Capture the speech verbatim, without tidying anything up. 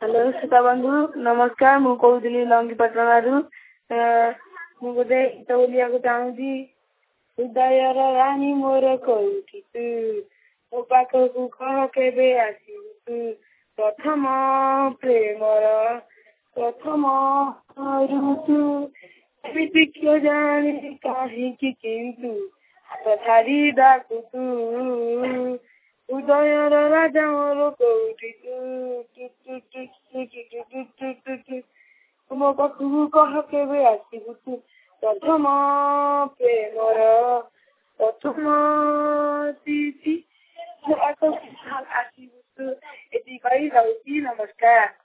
Hello Sita बंधु नमस्कार मु कहूली लंगीपाटणु मु गोटे गीत बोलिया चाहूँगी हृदय रानी मोर कौटी तू मो पाखकू कह केबे आसिबु तू प्रथम प्रेमर प्रथम ऋतु एमिति क्यों जाने काहींकि किंतु हाथ छाड़ी डाकु तू हृदय राजा मोर कौटी तू मो पाखकू कह केबे आसिबु तू प्रथम प्रेमर प्रथम तिथि आसिबु तू एति कहि जाउछि। नमस्कार।